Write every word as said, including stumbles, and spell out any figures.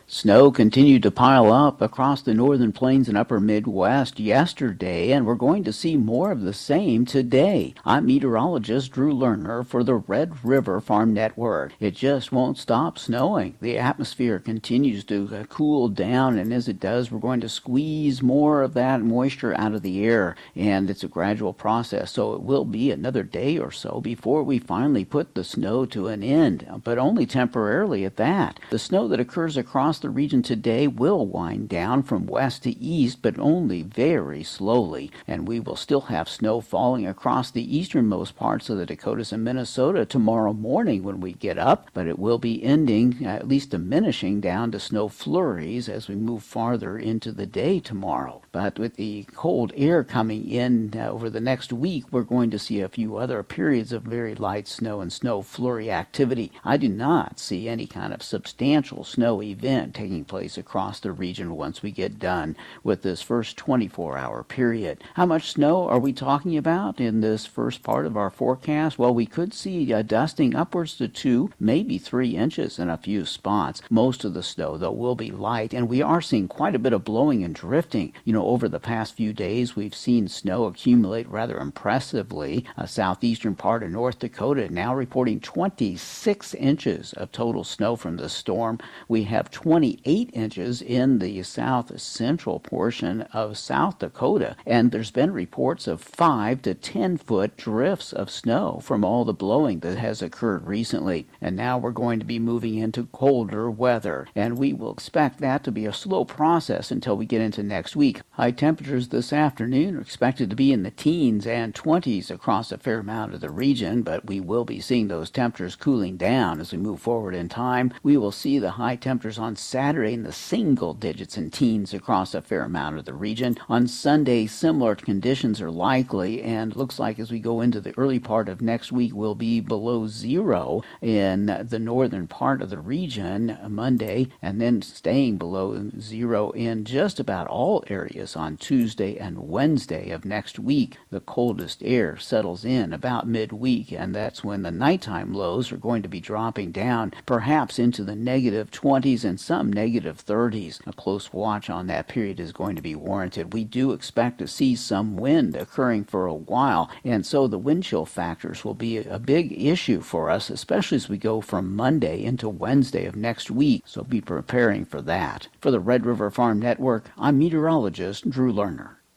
Snow continued to pile up across the northern plains and upper Midwest yesterday, and we're going to see more of the same today. I'm meteorologist Drew Lerner for the Red River Farm Network. It just won't stop snowing. The atmosphere continues to uh, cool down, and as it does, we're going to squeeze more of that moisture out of the air, and it's a gradual process, so it will be another day or so before we finally put the snow to an end, but only temporarily at that. The snow that occurs across the region today will wind down from west to east, but only very slowly, and we will still have snow falling across the easternmost parts of the Dakotas and Minnesota tomorrow morning when we get up, but it will be ending, at least diminishing down to snow flurries as we move farther into the day tomorrow. But with the cold air coming in uh, over the next week, we're going to see a few other periods of very light snow and snow flurry activity. I do not see any kind of substantial snow event taking place across the region once we get done with this first twenty-four hour period. How much snow are we talking about in this first part of our forecast? Well, we could see a dusting upwards to two, maybe three inches in a few spots. Most of the snow, though, will be light, and we are seeing quite a bit of blowing and drifting. You know, over the past few days, we've seen snow accumulate rather impressively. A southeastern part of North Dakota now reporting twenty-six inches of total snow from the storm. We have twenty-eight inches in the south central portion of South Dakota, and there's been reports of five to ten foot drifts of snow from all the blowing that has occurred recently. And now we're going to be moving into colder weather, and we will expect that to be a slow process until we get into next week. High temperatures this afternoon are expected to be in the teens and twenties across a fair amount of the region, but we will be seeing those temperatures cooling down as we move forward in time. We will see the high temperatures on Saturday in the single digits and teens across a fair amount of the region. On Sunday, similar conditions are likely, and looks like as we go into the early part of next week, we'll be below zero in the northern part of the region Monday, and then staying below zero in just about all areas on Tuesday and Wednesday of next week. The coldest air settles in about midweek, and that's when the nighttime lows are going to be dropping down, perhaps into the negative twenties and some negative thirties. A close watch on that period is going to be warranted. We do expect to see some wind occurring for a while, and so the wind chill factors will be a big issue for us, especially as we go from Monday into Wednesday of next week, so be preparing for that. For the Red River Farm Network, I'm meteorologist Drew Lerner.